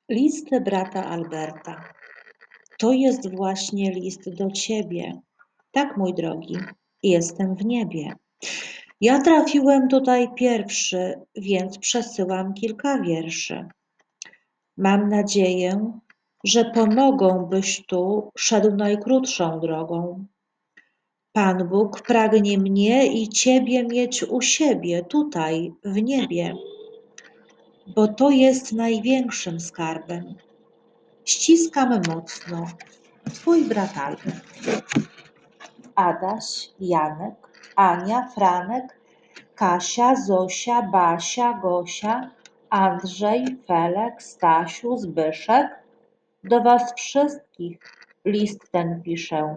List brata Alberta. To jest właśnie list do ciebie. Tak, mój drogi, jestem w niebie. Ja trafiłem tutaj pierwszy, więc przesyłam kilka wierszy. Mam nadzieję, że pomogą, byś tu szedł najkrótszą drogą. Pan Bóg pragnie mnie i ciebie mieć u siebie, tutaj, w niebie, bo to jest największym skarbem. Ściskam mocno. Twój brat Albert. Adaś, Janek, Ania, Franek, Kasia, Zosia, Basia, Gosia, Andrzej, Felek, Stasiu, Zbyszek. Do was wszystkich list ten piszę.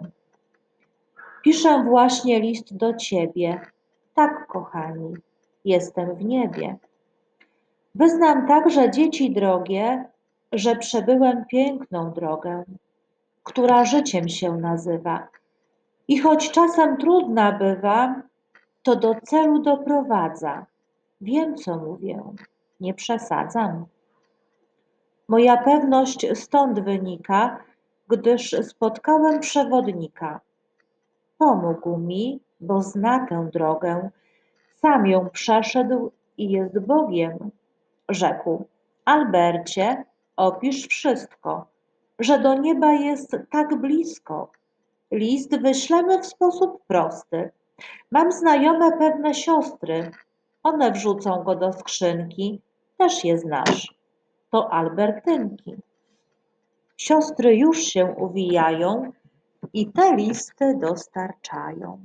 Piszę właśnie list do ciebie. Tak, kochani, jestem w niebie. Wyznam także, dzieci drogie, że przebyłem piękną drogę, która życiem się nazywa. I choć czasem trudna bywa, to do celu doprowadza. Wiem, co mówię, nie przesadzam. Moja pewność stąd wynika, gdyż spotkałem przewodnika. Pomógł mi, bo zna tę drogę, sam ją przeszedł i jest Bogiem. Rzekł: Albercie, opisz wszystko, że do nieba jest tak blisko. List wyślemy w sposób prosty. Mam znajome pewne siostry. One wrzucą go do skrzynki. Też je znasz. To Albertynki. Siostry już się uwijają i te listy dostarczają.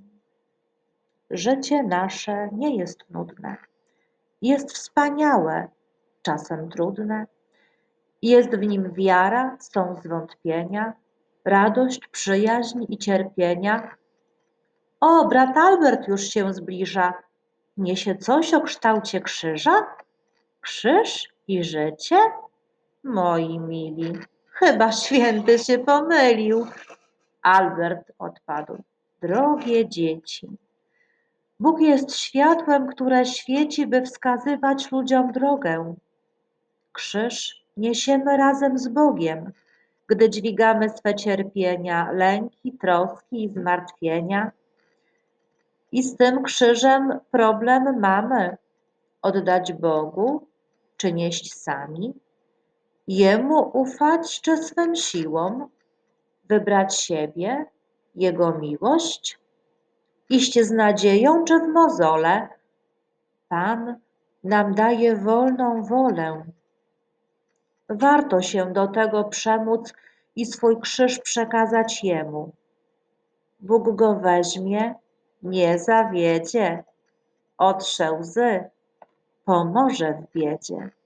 Życie nasze nie jest nudne. Jest wspaniałe, czasem trudne. Jest w nim wiara, są zwątpienia, radość, przyjaźń i cierpienia. O, brat Albert już się zbliża. Niesie coś o kształcie krzyża? Krzyż i życie? Moi mili, chyba święty się pomylił. Albert odpadł. Drogie dzieci, Bóg jest światłem, które świeci, by wskazywać ludziom drogę. Krzyż niesiemy razem z Bogiem, gdy dźwigamy swe cierpienia, lęki, troski i zmartwienia. I z tym krzyżem problem mamy. Oddać Bogu, czy nieść sami? Jemu ufać, czy swym siłom? Wybrać siebie, Jego miłość? Iść z nadzieją, czy w mozole? Pan nam daje wolną wolę. Warto się do tego przemóc i swój krzyż przekazać Jemu. Bóg go weźmie, nie zawiedzie, otrze łzy, pomoże w biedzie.